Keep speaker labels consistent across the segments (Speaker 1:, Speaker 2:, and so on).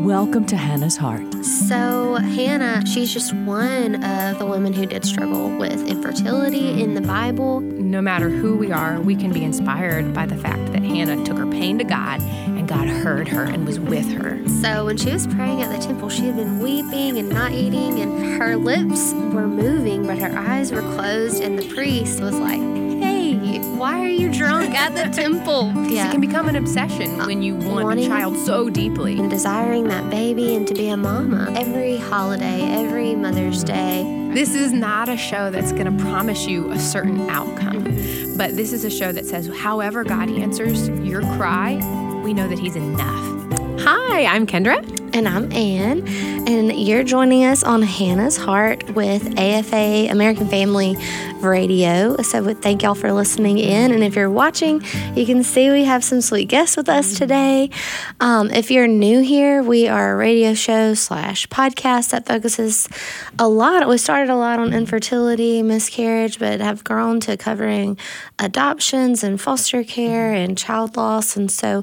Speaker 1: Welcome to Hannah's Heart.
Speaker 2: So Hannah, she's just one of the women who did struggle with infertility in the Bible.
Speaker 3: No matter who we are, we can be inspired by the fact that Hannah took her pain to God and God heard her and was with her.
Speaker 2: So when she was praying at the temple, she had been weeping and not eating, and her lips were moving, but her eyes were closed, and the priest was like, "Hey, why are you drunk at the temple?"
Speaker 3: It can become an obsession when you want a child so deeply.
Speaker 2: And desiring that baby and to be a mama. Every holiday, every Mother's Day.
Speaker 3: This is not a show that's going to promise you a certain outcome, but this is a show that says, however God answers your cry, we know that He's enough. Hi, I'm Kendra.
Speaker 2: And I'm Ann, and you're joining us on Hannah's Heart with AFA, American Family Radio. So thank y'all for listening in. And if you're watching, you can see we have some sweet guests with us today. If you're new here, we are a radio show / podcast that focuses a lot. We started a lot on infertility, miscarriage, but have grown to covering adoptions and foster care and child loss. And so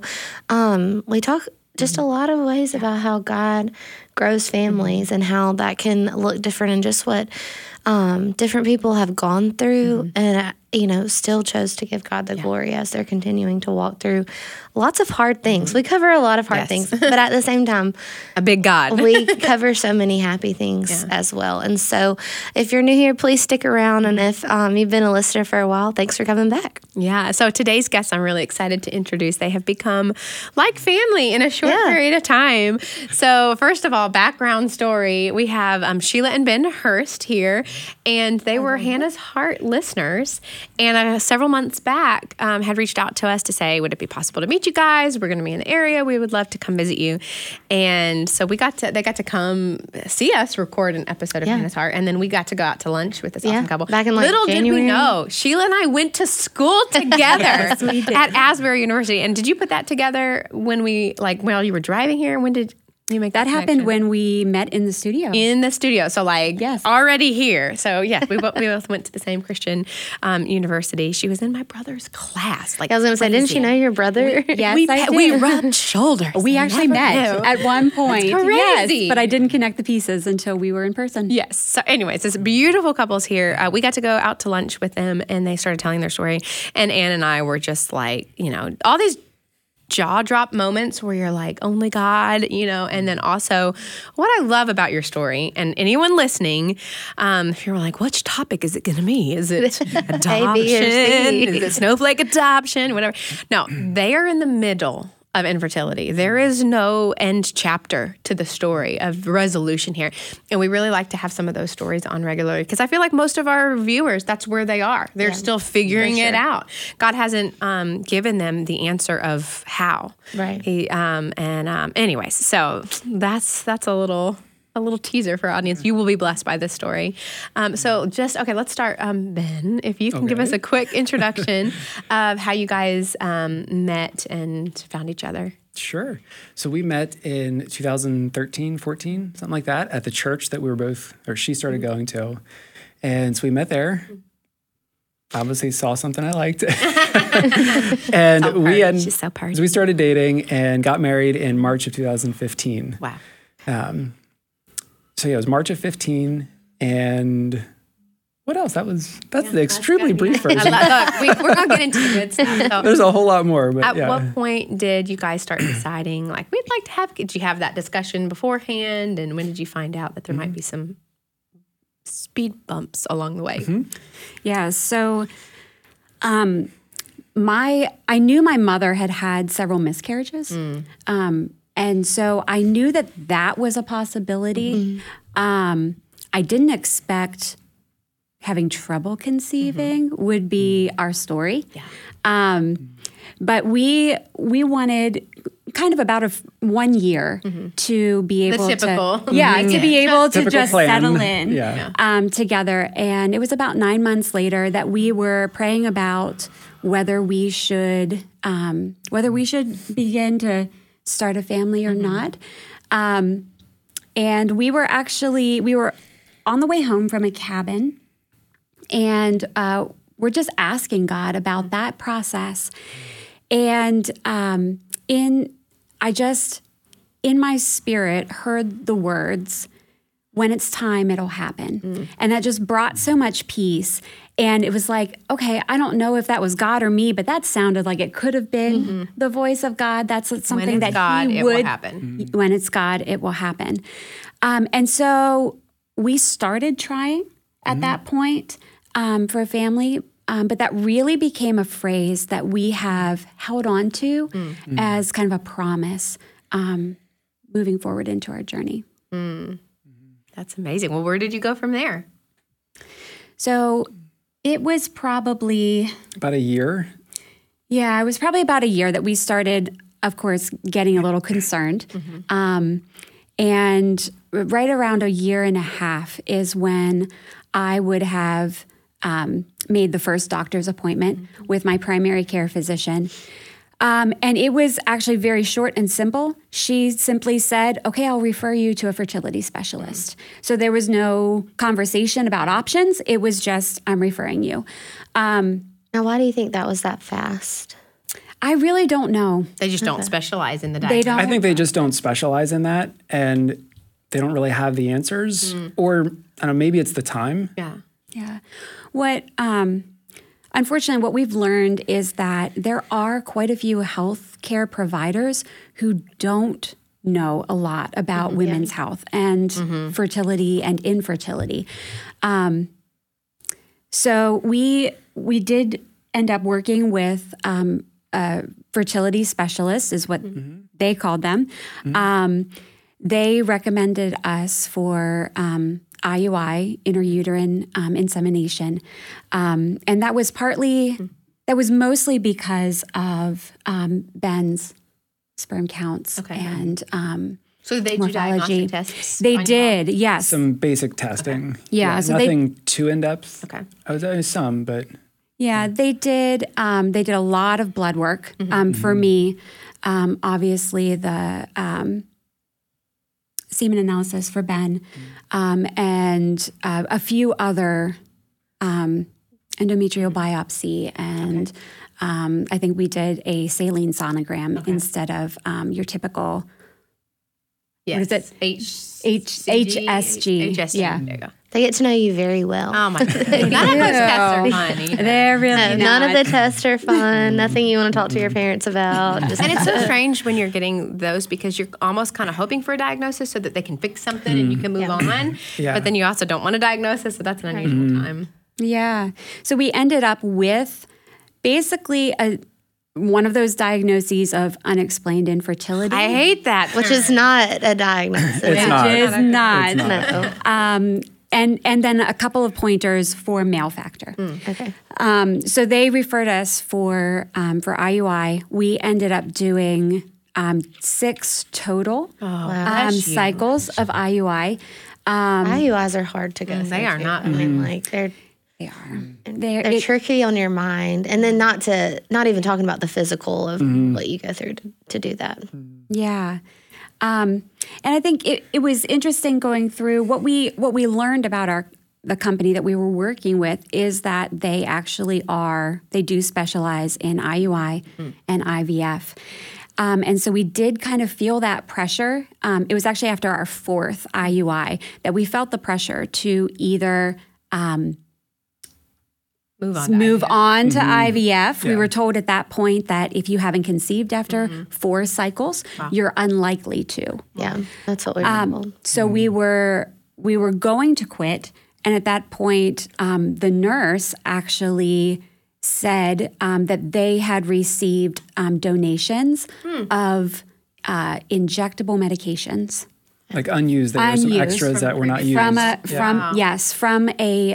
Speaker 2: we talk just a lot of ways about how God grows families and how that can look different and just what different people have gone through and, still chose to give God the glory as they're continuing to walk through lots of hard things. We cover a lot of hard things, but at the same time,
Speaker 3: a big God.
Speaker 2: We cover so many happy things as well. And so if you're new here, please stick around. And if you've been a listener for a while, thanks for coming back.
Speaker 3: Yeah. So today's guests, I'm really excited to introduce. They have become like family in a short period of time. So first of all, background story. We have Sheila and Ben Hurst here, and they were Hannah's Heart listeners. And several months back had reached out to us to say, would it be possible to meet you guys? We're going to be in the area. We would love to come visit you. And so they got to come see us record an episode of Hannah's Heart. And then we got to go out to lunch with this awesome couple.
Speaker 2: Back in
Speaker 3: Little
Speaker 2: January.
Speaker 3: did we know, Sheila and I went to school together at Asbury University. And did you put that together when while you were driving here? When did you make that
Speaker 4: happened when we met in the studio.
Speaker 3: In the studio. So already here. So we both went to the same Christian university. She was in my brother's class.
Speaker 2: I was going to say, didn't she know your brother?
Speaker 4: Yes, I did.
Speaker 3: We rubbed shoulders.
Speaker 4: We actually met at one point.
Speaker 3: That's crazy.
Speaker 4: Yes, but I didn't connect the pieces until we were in person.
Speaker 3: Yes. So anyways, this beautiful couple's here. We got to go out to lunch with them, and they started telling their story. And Ann and I were just all these jaw drop moments where you're like, only God, and then also what I love about your story, and anyone listening, if you're like, which topic is it going to be? Is it adoption? Is it snowflake adoption? Whatever. No, they are in the middle of infertility. There is no end chapter to the story of resolution here. And we really like to have some of those stories on regularly because I feel like most of our viewers, that's where they are. They're still figuring it out. God hasn't given them the answer of how.
Speaker 2: Right.
Speaker 3: Anyways, so that's a little teaser for our audience. You will be blessed by this story. Let's start. Ben, if you can give us a quick introduction of how you guys met and found each other.
Speaker 5: Sure. So we met in 2013, 14, something like that, at the church that she started going to. And so we met there. Obviously saw something I liked. And
Speaker 3: She's so perfect.
Speaker 5: So we started dating and got married in March of 2015.
Speaker 3: Wow.
Speaker 5: So it was March of 15, and what else? That's the extremely brief version.
Speaker 3: We're going to get into the good stuff. So
Speaker 5: there's a whole lot more. But
Speaker 3: at what point did you guys start deciding, we'd like to have, did you have that discussion beforehand, and when did you find out that there might be some speed bumps along the way?
Speaker 4: Yeah, so I knew my mother had several miscarriages. And so I knew that was a possibility. I didn't expect having trouble conceiving would be our story. Yeah. But we wanted kind of about 1 year to be able to be able to just settle in together. And it was about 9 months later that we were praying about whether we should begin to start a family or not. And we were on the way home from a cabin, and we're just asking God about that process. And in my spirit heard the words, "When it's time, it'll happen." And that just brought so much peace. And it was like, okay, I don't know if that was God or me, but that sounded like it could have been the voice of God. That's something
Speaker 3: When it's
Speaker 4: that
Speaker 3: God,
Speaker 4: he
Speaker 3: it
Speaker 4: would
Speaker 3: will happen.
Speaker 4: When it's God, it will happen. And so we started trying at that point for a family, but that really became a phrase that we have held on to as kind of a promise moving forward into our journey.
Speaker 3: That's amazing. Well, where did you go from there?
Speaker 4: So it was probably,
Speaker 5: About a year.
Speaker 4: it was probably about a year that we started, of course, getting a little concerned. And right around a year and a half is when I would have made the first doctor's appointment with my primary care physician. And it was actually very short and simple. She simply said, okay, I'll refer you to a fertility specialist. So there was no conversation about options. It was just, I'm referring you.
Speaker 2: Now, why do you think that was that fast?
Speaker 4: I really don't know.
Speaker 3: They just don't specialize in the
Speaker 4: They
Speaker 3: diagnosis.
Speaker 4: don't.
Speaker 5: I think they just don't specialize in that, and they don't really have the answers. Or, I don't know, maybe it's the time.
Speaker 3: Yeah.
Speaker 4: Yeah. Unfortunately, what we've learned is that there are quite a few healthcare providers who don't know a lot about women's health and fertility and infertility. So we did end up working with a fertility specialist, is what they called them. They recommended us for IUI, intrauterine insemination. And that was mostly because of Ben's sperm counts and
Speaker 3: So they do
Speaker 4: morphology.
Speaker 3: diagnostic tests?
Speaker 4: They
Speaker 3: on you?
Speaker 4: did, yes.
Speaker 5: Some basic testing.
Speaker 4: Yeah, so
Speaker 5: nothing too in depth.
Speaker 3: Okay.
Speaker 5: I was some, but
Speaker 4: Yeah, they did. They did a lot of blood work for me. Obviously, the semen analysis for Ben, and a few other endometrial biopsy, and I think we did a saline sonogram instead of your typical.
Speaker 3: Yes.
Speaker 4: What is it?
Speaker 3: HSG.
Speaker 4: HSG. Yeah.
Speaker 3: There you go.
Speaker 2: They get to know you very well.
Speaker 3: Oh my goodness. None of those tests are fun either.
Speaker 4: They're really
Speaker 2: None of
Speaker 4: not.
Speaker 2: the tests are fun. Nothing you want to talk to your parents about. Just
Speaker 3: And it's so strange when you're getting those because you're almost kind of hoping for a diagnosis so that they can fix something and you can move on.
Speaker 5: Yeah.
Speaker 3: But then you also don't want a diagnosis, so that's an unusual time.
Speaker 4: Yeah. So we ended up with basically one of those diagnoses of unexplained infertility.
Speaker 3: I hate that.
Speaker 2: which is not a diagnosis.
Speaker 5: it's not.
Speaker 4: It is not.
Speaker 2: No.
Speaker 4: And then a couple of pointers for male factor.
Speaker 2: Okay.
Speaker 4: So they referred us for IUI. We ended up doing 6 total cycles of IUI.
Speaker 2: IUIs are hard to go through.
Speaker 3: they are
Speaker 2: too.
Speaker 3: not.
Speaker 2: I mean, like they're
Speaker 4: They are.
Speaker 2: they're tricky on your mind, and then not even talking about the physical of what you go through to do that.
Speaker 4: Yeah. And I think it was interesting going through what we learned about the company that we were working with is that they do specialize in IUI and IVF. And so we did kind of feel that pressure. It was actually after our 4th IUI that we felt the pressure to either move on to IVF. We were told at that point that if you haven't conceived after 4 cycles, you're unlikely to.
Speaker 2: Yeah, that's what we were told.
Speaker 4: So we were going to quit, and at that point, the nurse actually said that they had received donations of injectable medications.
Speaker 5: Like unused. There were some
Speaker 4: Unused.
Speaker 5: extras that were not used.
Speaker 4: From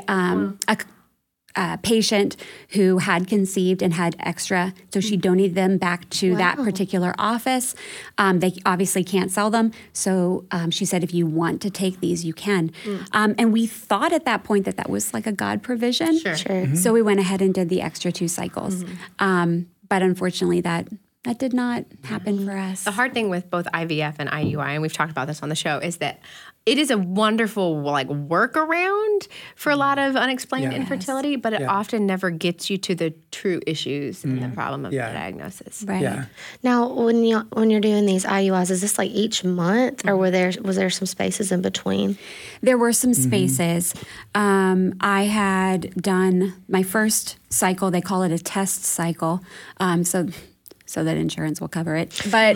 Speaker 4: a patient who had conceived and had extra, so she donated them back to that particular office. They obviously can't sell them, so she said, if you want to take these, you can. And we thought at that point that was like a God provision.
Speaker 2: Sure.
Speaker 4: So we went ahead and did the extra 2 cycles. But unfortunately, that that did not happen for us.
Speaker 3: The hard thing with both IVF and IUI, and we've talked about this on the show, is that it is a wonderful workaround for a lot of unexplained infertility, but it often never gets you to the true issues and the problem of the diagnosis.
Speaker 4: Right.
Speaker 5: Yeah.
Speaker 2: Now, when you're doing these IUIs, is this like each month, or was there some spaces in between?
Speaker 4: There were some spaces. I had done my first cycle. They call it a test cycle, so that insurance will cover it. But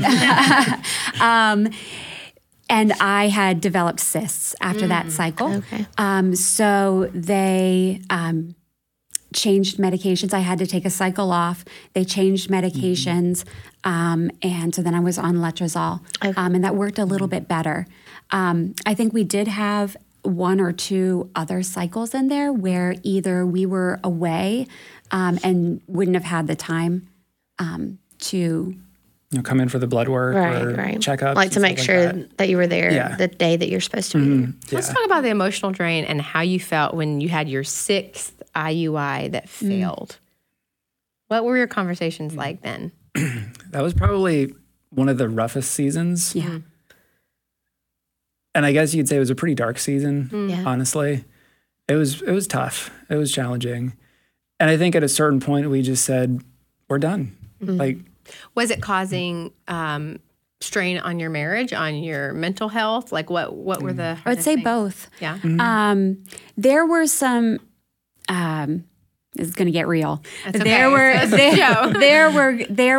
Speaker 4: and I had developed cysts after that cycle.
Speaker 2: Okay.
Speaker 4: So they changed medications. I had to take a cycle off. They changed medications. And so then I was on letrozole. And that worked a little bit better. I think we did have 1 or 2 other cycles in there where either we were away and wouldn't have had the time to
Speaker 5: Come in for the blood work or
Speaker 2: right.
Speaker 5: checkups.
Speaker 2: Like to make sure that you were there
Speaker 5: Yeah.
Speaker 2: the day that you're supposed to be there.
Speaker 3: Let's talk about the emotional drain and how you felt when you had your 6th IUI that failed. What were your conversations like then?
Speaker 5: That was probably one of the roughest seasons.
Speaker 4: Yeah.
Speaker 5: And I guess you could say it was a pretty dark season,
Speaker 2: Yeah.
Speaker 5: honestly. It was tough. It was challenging. And I think at a certain point we just said, we're done. Like,
Speaker 3: Was it causing strain on your marriage, on your mental health? Like what were the
Speaker 4: I would
Speaker 3: hardest
Speaker 4: say
Speaker 3: things?
Speaker 4: both.
Speaker 3: Yeah.
Speaker 4: There were some. This is going to get real.
Speaker 3: That's okay.
Speaker 4: There were
Speaker 3: That's the show.
Speaker 4: there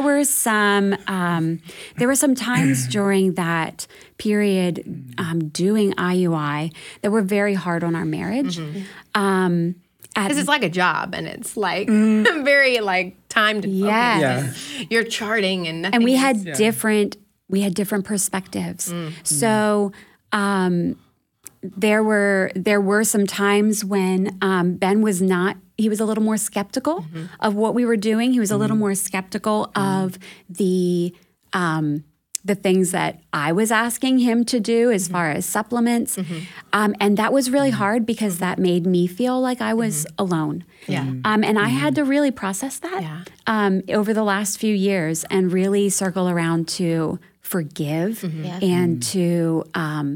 Speaker 4: were some times during that period doing IUI that were very hard on our marriage.
Speaker 3: Because it's like a job and it's like very like timed.
Speaker 4: Yes.
Speaker 3: You're charting and nothing.
Speaker 4: And we
Speaker 3: is-
Speaker 4: had different perspectives. So there were some times when Ben was not. He was a little more skeptical of what we were doing. He was a little more skeptical of the things that I was asking him to do as far as supplements. And that was really hard because that made me feel like I was alone.
Speaker 3: Yeah.
Speaker 4: And I had to really process that over the last few years and really circle around to forgive and to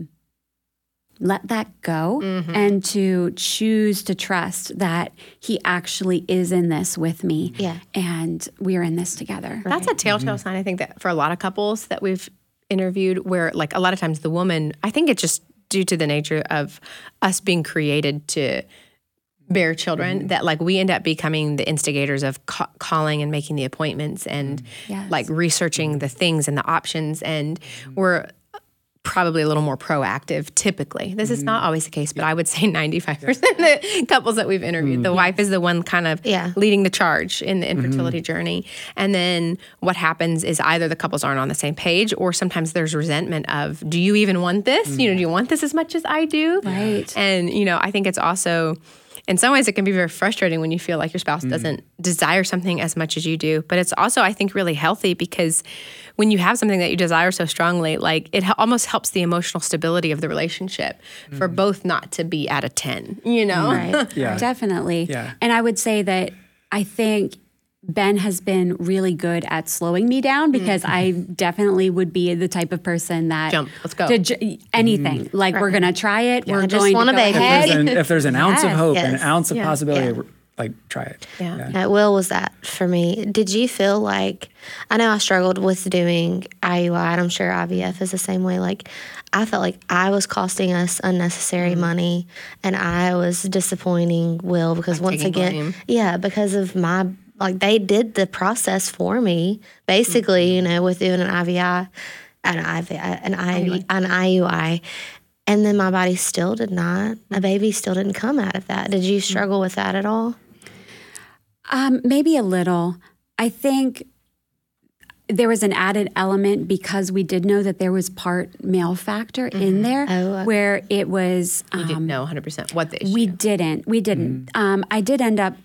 Speaker 4: let that go and to choose to trust that he actually is in this with me and we're in this together.
Speaker 3: That's a telltale sign, I think, that for a lot of couples that we've interviewed where like a lot of times the woman, I think it's just due to the nature of us being created to bear children that like we end up becoming the instigators of calling and making the appointments and like researching the things and the options. And we're probably a little more proactive typically. This is not always the case, but I would say 95% of the couples that we've interviewed, the wife is the one kind of leading the charge in the infertility journey. And then what happens is either the couples aren't on the same page or sometimes there's resentment of, do you even want this? Do you want this as much as I do?
Speaker 4: Right.
Speaker 3: And, I think it's also, in some ways, it can be very frustrating when you feel like your spouse doesn't desire something as much as you do. But it's also, I think, really healthy because when you have something that you desire so strongly, like it almost helps the emotional stability of the relationship for both not to be at a 10,
Speaker 4: Right.
Speaker 5: Yeah.
Speaker 4: Definitely.
Speaker 5: Yeah.
Speaker 4: And I would say that I think Ben has been really good at slowing me down because I definitely would be the type of person that
Speaker 3: Jump, let's go.
Speaker 4: Anything like we're gonna try it. We're
Speaker 2: just
Speaker 4: going
Speaker 2: want
Speaker 4: to
Speaker 2: a
Speaker 4: go
Speaker 2: baby.
Speaker 4: ahead.
Speaker 5: If there's an ounce of hope and an
Speaker 2: Yes.
Speaker 5: ounce of possibility,
Speaker 2: Yeah.
Speaker 5: like try it.
Speaker 3: Yeah.
Speaker 2: Will was that for me. Did you feel like, I know I struggled with doing IUI, and I'm sure IVF is the same way. Like, I felt like I was costing us unnecessary money, and I was disappointing Will because once
Speaker 3: taking
Speaker 2: again,
Speaker 3: blame.
Speaker 2: because of my, like they did the process for me, basically, with doing an IVI, an IUI. And then my body still did not, a baby still didn't come out of that. Did you struggle with that at all?
Speaker 4: Maybe a little. I think there was an added element because we did know that there was part male factor in there where it was.
Speaker 3: You didn't know 100% what the issue
Speaker 4: We didn't. I did end up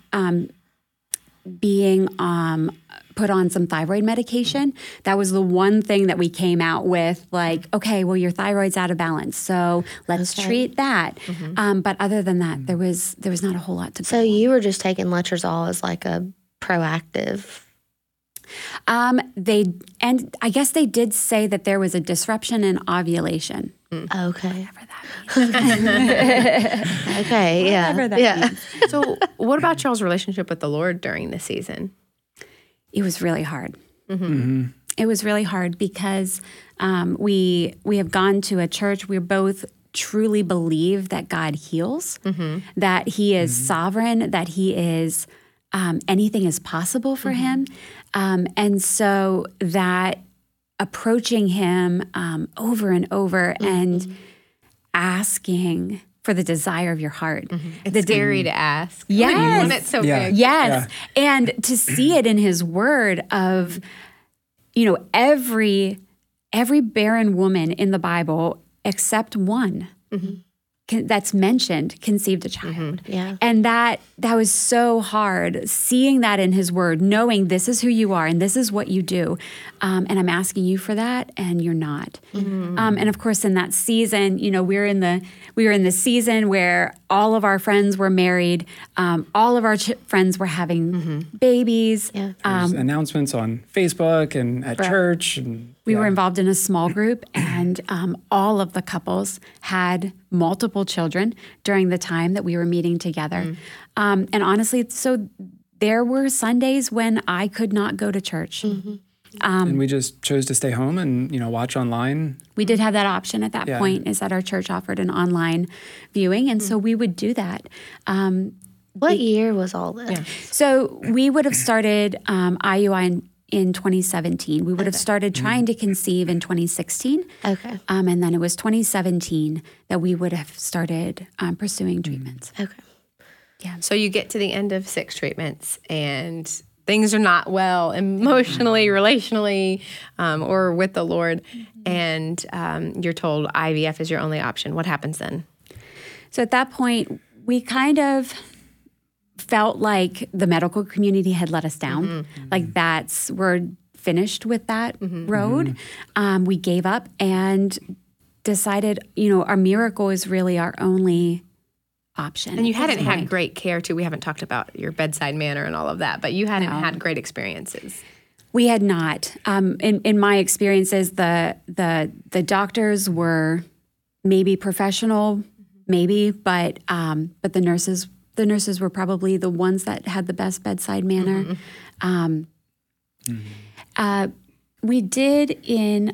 Speaker 4: being put on some thyroid medication. That was the one thing that we came out with, like, okay, well, your thyroid's out of balance, so let's treat that. But other than that, there was not a whole lot to.
Speaker 2: So you were just taking letrozole as like a proactive.
Speaker 4: I guess they did say that there was a disruption in ovulation.
Speaker 2: Okay.
Speaker 4: Whatever that means.
Speaker 2: Okay. Yeah.
Speaker 4: Whatever that
Speaker 2: Yeah.
Speaker 4: means.
Speaker 3: So, what about y'all's relationship with the Lord during this season?
Speaker 4: It was really hard. It was really hard because we have gone to a church. We both truly believe that God heals, that He is sovereign, that He is anything is possible for Him, and so that approaching Him over and over and asking for the desire of your heart.
Speaker 3: It's scary to ask.
Speaker 4: Yes.
Speaker 3: You want it so
Speaker 5: Yeah.
Speaker 3: big.
Speaker 4: Yes. And to see it in His word of, every barren woman in the Bible except one that's mentioned conceived a child.
Speaker 2: Yeah.
Speaker 4: And that was so hard, seeing that in His word, knowing this is who you are and this is what you do. And I'm asking you for that, and you're not. And of course, in that season, we were in the season where all of our friends were married. All of our friends were having babies.
Speaker 2: Yeah.
Speaker 5: There's announcements on Facebook and at church. And
Speaker 4: We were involved in a small group, and all of the couples had multiple children during the time that we were meeting together. And honestly, so there were Sundays when I could not go to church.
Speaker 5: and we just chose to stay home and, watch online.
Speaker 4: We did have that option at that point, is that our church offered an online viewing, and so we would do that.
Speaker 2: What year was all this?
Speaker 4: So we would have started IUI in 2017. We would have started trying to conceive in 2016.
Speaker 2: Okay.
Speaker 4: And then it was 2017 that we would have started pursuing treatments.
Speaker 2: Okay.
Speaker 3: So you get to the end of 6 treatments and things are not well emotionally, relationally, or with the Lord. And you're told IVF is your only option. What happens then?
Speaker 4: So at that point, we kind of felt like the medical community had let us down. Like we're finished with that road. We gave up and decided, our miracle is really our only option.
Speaker 3: And you hadn't had great care too. We haven't talked about your bedside manner and all of that, but you hadn't had great experiences.
Speaker 4: We had not. In my experiences, the doctors were maybe professional, maybe, but the nurses were probably the ones that had the best bedside manner. We did in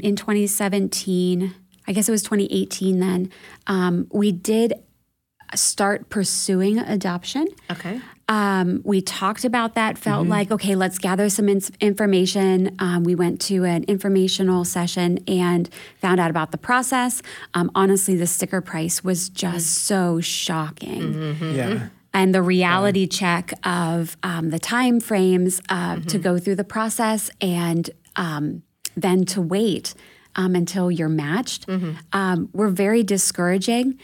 Speaker 4: 2017. I guess it was 2018 then. We did start pursuing adoption.
Speaker 3: Okay.
Speaker 4: We talked about that, felt like, okay, let's gather some information. We went to an informational session and found out about the process. Honestly, the sticker price was just so shocking.
Speaker 5: Yeah.
Speaker 4: And the reality check of the time frames to go through the process and then to wait until you're matched were very discouraging.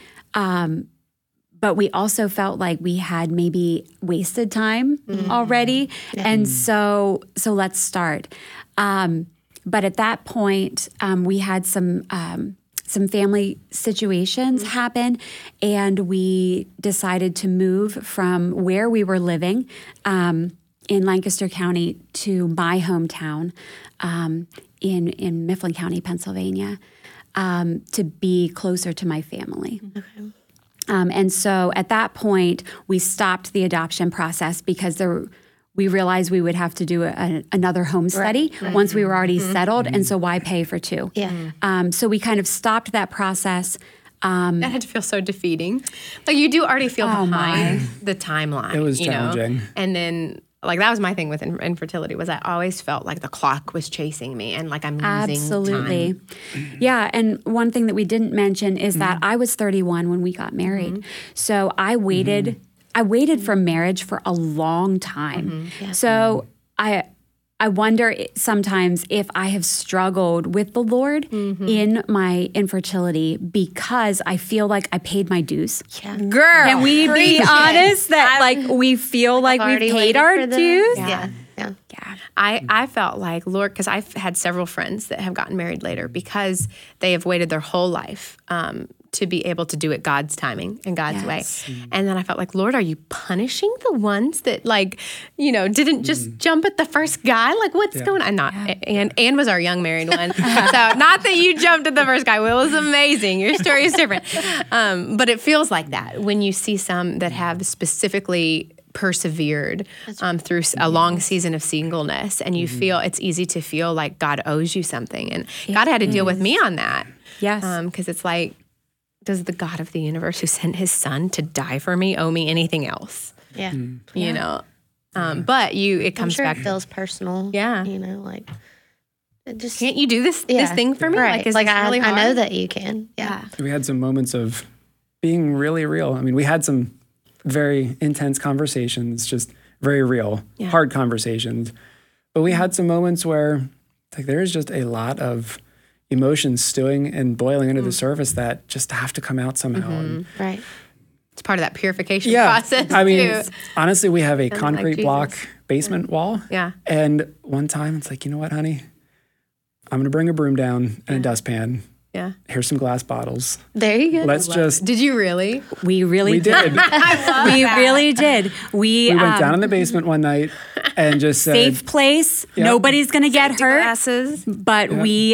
Speaker 4: But we also felt like we had maybe wasted time already. And so let's start. But at that point, we had some family situations happen, and we decided to move from where we were living in Lancaster County to my hometown in Mifflin County, Pennsylvania, to be closer to my family.
Speaker 2: Okay.
Speaker 4: And so at that point, we stopped the adoption process because we realized we would have to do another home study once we were already settled. And so why pay for 2?
Speaker 2: Yeah.
Speaker 4: So we kind of stopped that process.
Speaker 3: That had to feel so defeating. Like you do already feel behind the timeline.
Speaker 5: It was
Speaker 3: you know?
Speaker 5: challenging.
Speaker 3: And then that was my thing with infertility was I always felt like the clock was chasing me and like I'm losing
Speaker 4: Absolutely.
Speaker 3: time.
Speaker 4: Yeah. And one thing that we didn't mention is that I was 31 when we got married. So I waited. I waited for marriage for a long time. So I wonder sometimes if I have struggled with the Lord in my infertility because I feel like I paid my dues.
Speaker 2: Yeah.
Speaker 3: Girl,
Speaker 4: Can we be honest that we feel like we've
Speaker 2: Already
Speaker 4: paid
Speaker 2: waited
Speaker 4: our
Speaker 2: for the-
Speaker 4: dues?
Speaker 2: Yeah.
Speaker 3: I felt like, Lord, because I've had several friends that have gotten married later because they have waited their whole life to be able to do it God's timing and God's
Speaker 4: Yes.
Speaker 3: way. And then I felt like, Lord, are you punishing the ones that didn't just jump at the first guy? Like, what's going on? Not Anne was our young married one. So not that you jumped at the first guy. Well, it was amazing. Your story is different. But it feels like that when you see some that have specifically persevered through a long season of singleness, and you feel it's easy to feel like God owes you something. And God had to deal with me on that.
Speaker 4: Yes.
Speaker 3: Because it's like, does the God of the universe who sent his son to die for me owe me anything else?
Speaker 2: Yeah.
Speaker 3: You know? But it
Speaker 2: I'm
Speaker 3: comes
Speaker 2: sure
Speaker 3: back.
Speaker 2: it feels personal.
Speaker 3: Yeah.
Speaker 2: You know, like, it just.
Speaker 3: Can't you do this thing for me?
Speaker 2: Right.
Speaker 3: Is
Speaker 2: Like,
Speaker 3: this really hard?
Speaker 2: I know that you can. Yeah.
Speaker 5: We had some moments of being really real. I mean, we had some very intense conversations, just very real, hard conversations. But we had some moments where like there's just a lot of emotions stewing and boiling under the surface that just have to come out somehow. And
Speaker 2: Right.
Speaker 3: It's part of that purification process.
Speaker 5: I mean,
Speaker 3: too.
Speaker 5: honestly, we have a
Speaker 3: like
Speaker 5: concrete
Speaker 3: Jesus.
Speaker 5: block basement wall.
Speaker 3: Yeah.
Speaker 5: And one time it's like, you know what, honey? I'm going to bring a broom down and a dustpan.
Speaker 3: Yeah.
Speaker 5: Here's some glass bottles.
Speaker 2: There you go.
Speaker 5: Let's just.
Speaker 3: Did you really?
Speaker 4: We really
Speaker 5: We did.
Speaker 4: We really did. We
Speaker 5: went down in the basement one night and just said,
Speaker 4: safe place.
Speaker 5: Yep.
Speaker 4: Nobody's going to get hurt.
Speaker 3: Glasses.
Speaker 4: But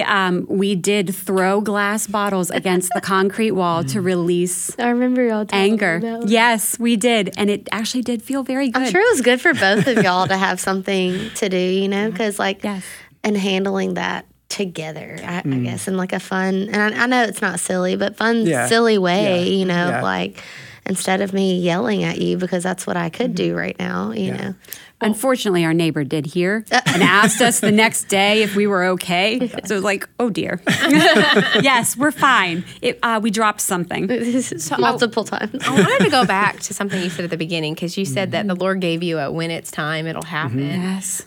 Speaker 4: we did throw glass bottles against the concrete wall to release
Speaker 2: I remember y'all telling
Speaker 4: anger.
Speaker 2: me that.
Speaker 4: Yes, we did, and it actually did feel very good.
Speaker 2: I'm sure it was good for both of y'all to have something to do, you know, because like,
Speaker 4: Yes.
Speaker 2: and handling that together, I guess, in like a fun, and I know it's not silly, but fun, silly way, you know, like instead of me yelling at you because that's what I could do right now, you know.
Speaker 4: Unfortunately, our neighbor did hear and asked us the next day if we were okay. So it was like, oh dear. Yes, we're fine. We dropped something.
Speaker 2: Multiple times.
Speaker 3: I wanted to go back to something you said at the beginning, because you said that the Lord gave you a when it's time, it'll happen.
Speaker 4: Yes.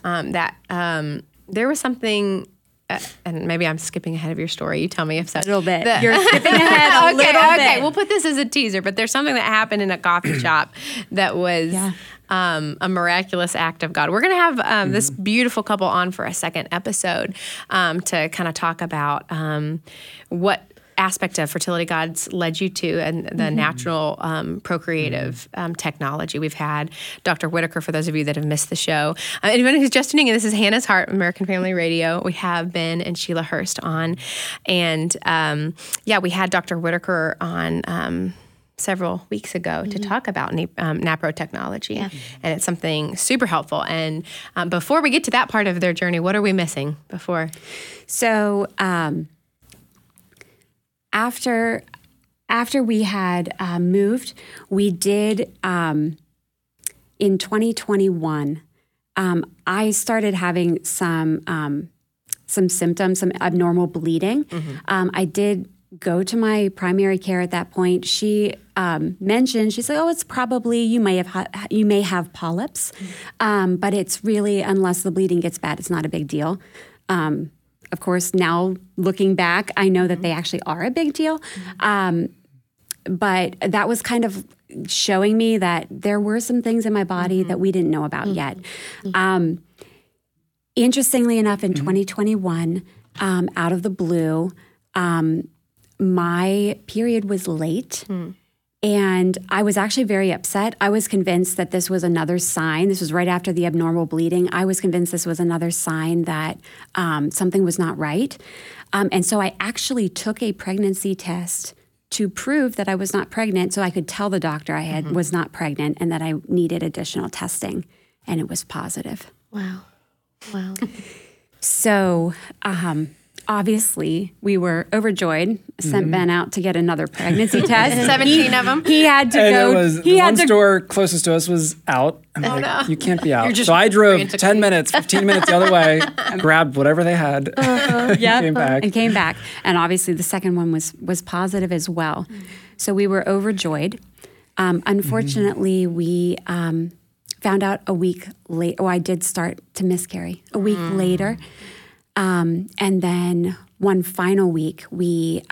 Speaker 3: There was something, and maybe I'm skipping ahead of your story. You tell me if so.
Speaker 4: A little bit. You're skipping ahead a little bit.
Speaker 3: Okay, we'll put this as a teaser, but there's something that happened in a coffee shop that was a miraculous act of God. We're going to have this beautiful couple on for a second episode to kind of talk about what aspect of fertility God's led you to and the natural procreative technology. We've had Dr. Whitaker, for those of you that have missed the show. Anyone who's just tuning in, this is Hannah's Heart, American Family Radio. We have Ben and Sheila Hurst on. And we had Dr. Whitaker on several weeks ago to talk about NAPRO technology. And it's something super helpful. And before we get to that part of their journey, what are we missing before?
Speaker 4: So after we had moved, we did in 2021. I started having some symptoms, some abnormal bleeding. I did go to my primary care at that point. She mentioned, she's like, "Oh, it's probably you may have polyps, but it's really, unless the bleeding gets bad, it's not a big deal." Of course, now looking back, I know that they actually are a big deal. But that was kind of showing me that there were some things in my body that we didn't know about yet. Interestingly enough, in 2021, out of the blue, my period was late. And I was actually very upset. I was convinced that this was another sign. This was right after the abnormal bleeding. I was convinced this was another sign that something was not right. And so I actually took a pregnancy test to prove that I was not pregnant, so I could tell the doctor I was not pregnant and that I needed additional testing. And it was positive.
Speaker 2: Wow.
Speaker 4: So obviously, we were overjoyed. Sent Ben out to get another pregnancy test.
Speaker 3: 17 of them.
Speaker 4: He had to
Speaker 5: And
Speaker 4: go.
Speaker 5: it was
Speaker 4: he
Speaker 5: the
Speaker 4: had
Speaker 5: one
Speaker 4: to
Speaker 5: store closest to us was out. And I'm like,
Speaker 3: no.
Speaker 5: you can't be out.
Speaker 3: just
Speaker 5: So I drove
Speaker 3: frantically-
Speaker 5: 10 minutes, 15 minutes the other way, grabbed whatever they had, came back.
Speaker 4: and came back. And obviously, the second one was positive as well. So we were overjoyed. Unfortunately, we found out a week late. Oh, I did start to miscarry a week later. And then one final week, we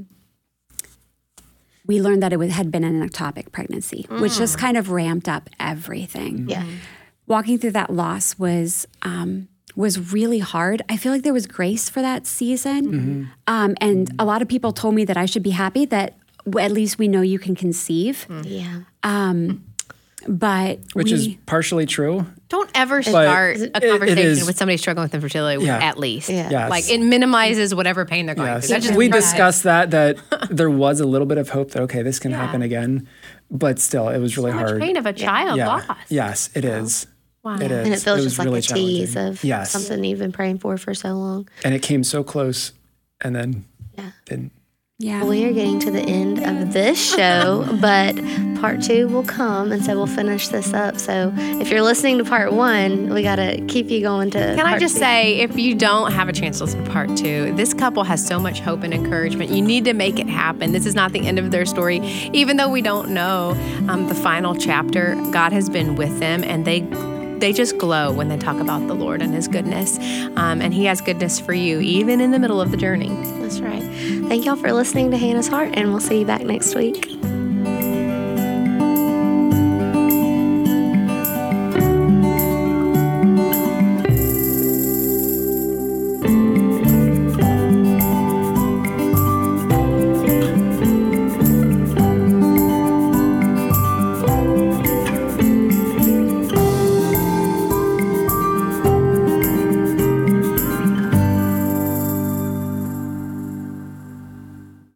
Speaker 4: learned that it had been an ectopic pregnancy, which just kind of ramped up everything.
Speaker 2: Yeah.
Speaker 4: Walking through that loss was really hard. I feel like there was grace for that season. And a lot of people told me that I should be happy that at least we know you can conceive.
Speaker 2: Yeah.
Speaker 4: But
Speaker 5: Which is partially true.
Speaker 3: Don't ever start a conversation
Speaker 5: is-
Speaker 3: with somebody struggling with infertility,
Speaker 5: Yeah.
Speaker 3: at least.
Speaker 2: Yeah.
Speaker 5: Yes.
Speaker 3: Like, it minimizes whatever pain they're going
Speaker 5: Yes.
Speaker 3: through. That just
Speaker 5: We
Speaker 3: right.
Speaker 5: discussed that there was a little bit of hope that, okay, this can happen again. But still, it was really
Speaker 3: So much
Speaker 5: hard.
Speaker 3: pain of a child
Speaker 5: Yeah.
Speaker 3: lost.
Speaker 5: Yes, it is.
Speaker 3: Wow.
Speaker 5: It is.
Speaker 2: And it feels
Speaker 5: was
Speaker 2: just like
Speaker 5: really
Speaker 2: a tease
Speaker 5: challenging.
Speaker 2: of
Speaker 5: Yes.
Speaker 2: something you've been praying for so long.
Speaker 5: And it came so close and then
Speaker 2: Yeah.
Speaker 5: didn't.
Speaker 4: yeah.
Speaker 2: We are getting to the end of this show, but part 2 will come, and so we'll finish this up. So if you're listening to part 1, we got to keep you going to
Speaker 3: Can I
Speaker 2: part
Speaker 3: just
Speaker 2: 2.
Speaker 3: say, if you don't have a chance to listen to part 2, this couple has so much hope and encouragement. You need to make it happen. This is not the end of their story. Even though we don't know the final chapter, God has been with them, and they just glow when they talk about the Lord and his goodness. And he has goodness for you, even in the middle of the journey.
Speaker 2: That's right. Thank y'all for listening to Hannah's Heart, and we'll see you back next week.